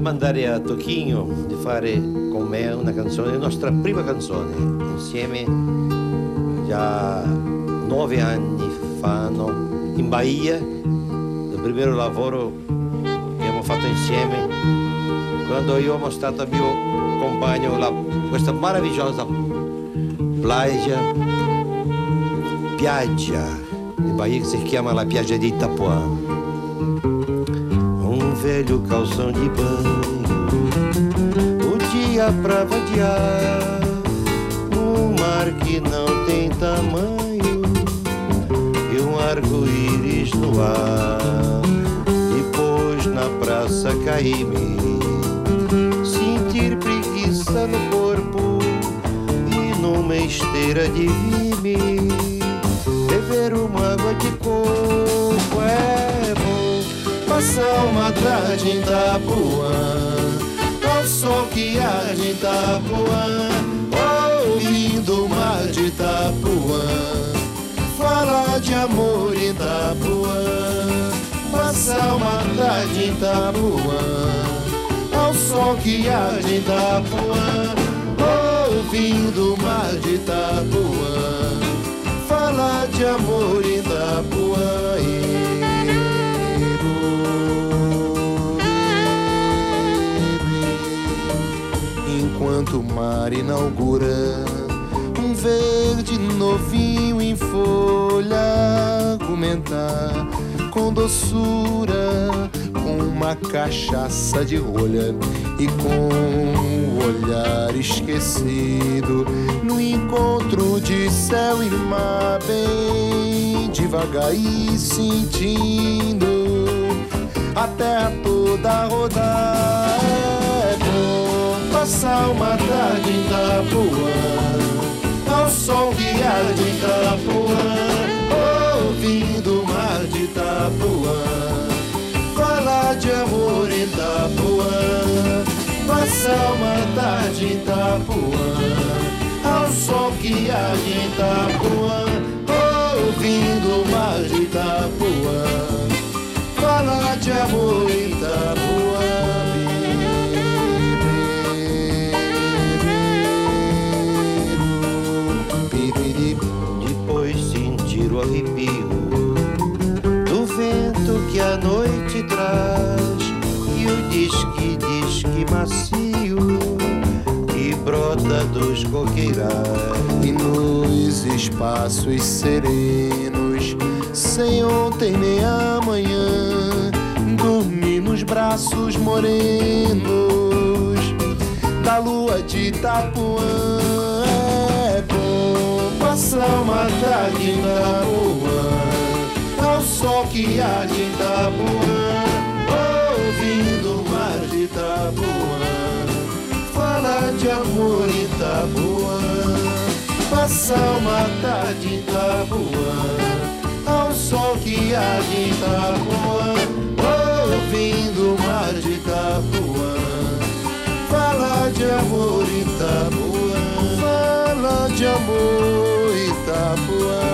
mandare a Tocchino di fare con me una canzone, la nostra prima canzone, insieme già 9 anni fa, in Bahia, il primo lavoro che abbiamo fatto insieme, quando io ho mostrato al mio compagno questa meravigliosa piaggia di Bahia che si chiama la piaggia di Itapuã. Velho calção de banho, o dia pra vadiar, um mar que não tem tamanho e um arco-íris no ar. Depois na praça caí-me, sentir preguiça no corpo e numa esteira de vime beber uma água de coco. É bom passar uma tarde em Itapuã, ao sol que há de Itapuã, ouvindo o mar de Itapuã, falar de amor em Itapuã. Passar uma tarde em Itapuã, ao sol que há de Itapuã, ouvindo o mar de Itapuã, falar de amor em Itapuã. Enquanto o mar inaugura um verde novinho em folha, argumentar com doçura, com uma cachaça de rolha e com o olhar esquecido, no encontro de céu e mar, bem devagar e sentindo a terra toda rodar. É bom passar uma tarde em Itapuã, ao sol que há de Itapuã, ouvindo o mar de Itapuã, falar de amor em Itapuã. Passar uma tarde em Itapuã, ao sol que há de Itapuã, ouvindo o mar de Itapuã, falar de amor em Itapuã. Depois sentir o arrepio do vento que a noite traz e o disque macio que brota dos coqueirais. E nos espaços serenos, sem ontem nem amanhã, dormir nos braços morenos da lua de Itapuã. É bom passar uma tarde em Itapuã, ao sol que há de Itapuã, ouvindo o mar de Itapuã, falar de amor em Itapuã. Passar uma tarde em Itapuã, ao sol que há de Itapuã, ouvindo o mar de Itapuã, falar de amor em Itapuã, falar de amor em Itapuã.